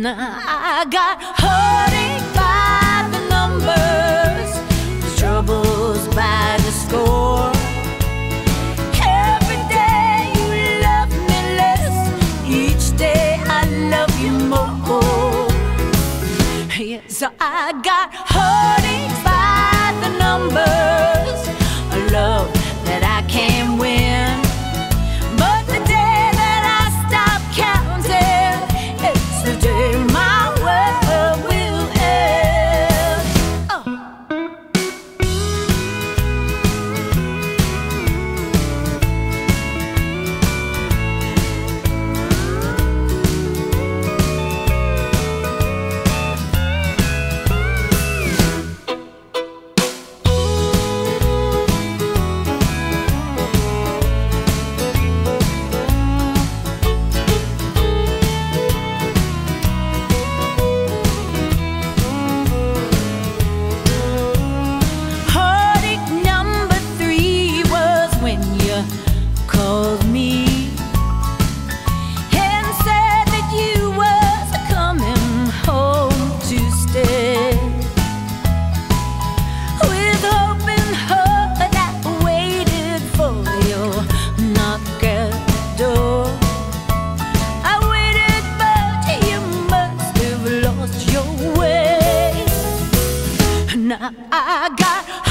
I got heartache by the numbers, troubles by the score. Every day you love me less, each day I love you more. Yes, I got heartache by the numbers, a love that I can't win. But the day that I stop counting, it's the day my world will end. Called me and said that you was coming home to stay. With open heart I waited for your knock at the door. I waited, but you must have lost your way. Now I got